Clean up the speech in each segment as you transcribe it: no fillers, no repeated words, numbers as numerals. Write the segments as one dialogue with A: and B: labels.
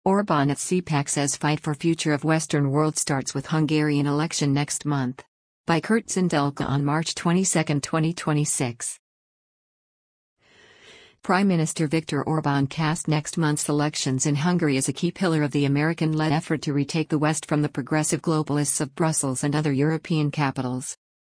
A: Orbán at CPAC says fight for future of Western world starts with Hungarian election next month. By Kurt Zindelka on March 22, 2026. Prime Minister Viktor Orbán cast next month's elections in Hungary as a key pillar of the American-led effort to retake the West from the progressive globalists of Brussels and other European capitals.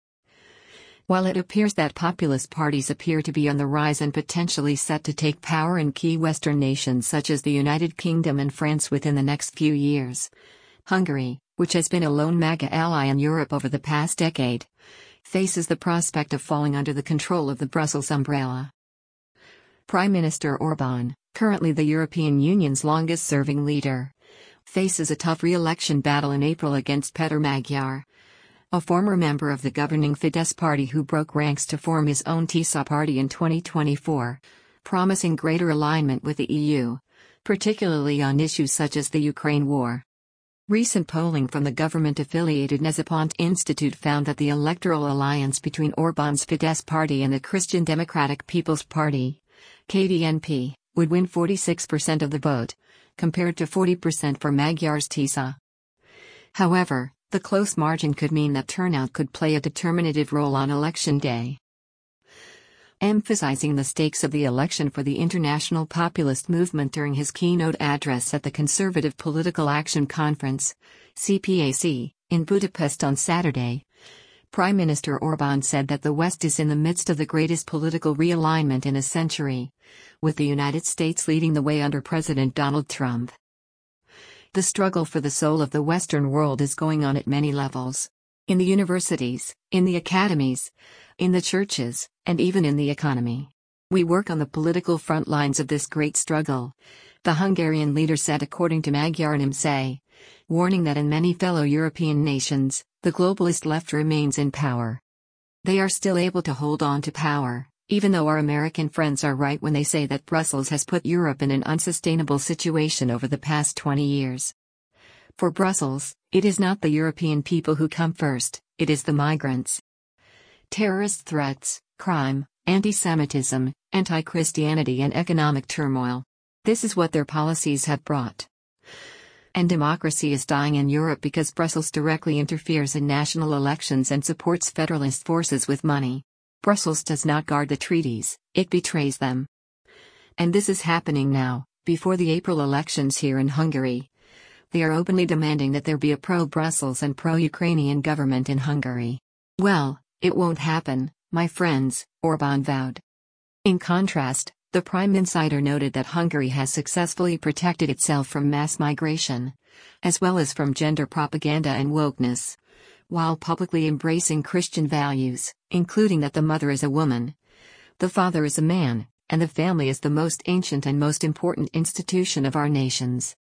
A: While it appears that populist parties appear to be on the rise and potentially set to take power in key Western nations such as the United Kingdom and France within the next few years, Hungary, which has been a lone MAGA ally in Europe over the past decade, faces the prospect of falling under the control of the Brussels umbrella. Prime Minister Orbán, currently the European Union's longest-serving leader, faces a tough re-election battle in April against Péter Magyar, a former member of the governing Fidesz party who broke ranks to form his own TISA party in 2024, promising greater alignment with the EU, particularly on issues such as the Ukraine war. Recent polling from the government-affiliated Nézőpont Institute found that the electoral alliance between Orbán's Fidesz party and the Christian Democratic People's Party, KDNP, would win 46% of the vote, compared to 40% for Magyar's TISA. However, the close margin could mean that turnout could play a determinative role on election day. Emphasizing the stakes of the election for the international populist movement during his keynote address at the Conservative Political Action Conference, CPAC, in Budapest on Saturday, Prime Minister Orbán said that the West is in the midst of the greatest political realignment in a century, with the United States leading the way under President Donald Trump. The struggle for the soul of the Western world is going on at many levels. In the universities, in the academies, in the churches, and even in the economy. We work on the political front lines of this great struggle, the Hungarian leader said according to Magyar Nemzet, warning that in many fellow European nations, the globalist left remains in power. They are still able to hold on to power, even though our American friends are right when they say that Brussels has put Europe in an unsustainable situation over the past 20 years. For Brussels, it is not the European people who come first, it is the migrants. Terrorist threats, crime, anti-Semitism, anti-Christianity and economic turmoil. This is what their policies have brought. And democracy is dying in Europe because Brussels directly interferes in national elections and supports federalist forces with money. Brussels does not guard the treaties, it betrays them. And this is happening now, before the April elections here in Hungary. They are openly demanding that there be a pro-Brussels and pro-Ukrainian government in Hungary. Well, it won't happen, my friends, Orbán vowed. In contrast, the Prime Insider noted that Hungary has successfully protected itself from mass migration, as well as from gender propaganda and wokeness, while publicly embracing Christian values, including that the mother is a woman, the father is a man, and the family is the most ancient and most important institution of our nations.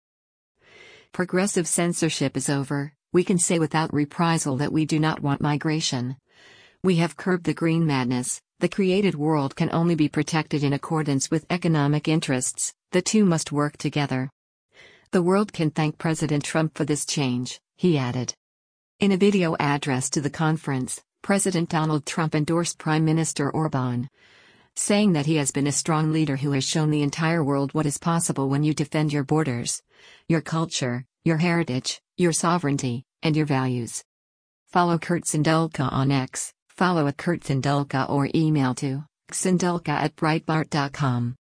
A: Progressive censorship is over, we can say without reprisal that we do not want migration. We have curbed the green madness, the created world can only be protected in accordance with economic interests, the two must work together. The world can thank President Trump for this change, he added. In a video address to the conference, President Donald Trump endorsed Prime Minister Orbán, saying that he has been a strong leader who has shown the entire world what is possible when you defend your borders, your culture, your heritage, your sovereignty, and your values. Follow Kurt Zindelka on X, follow @KurtZindelka or email to xindelka@breitbart.com.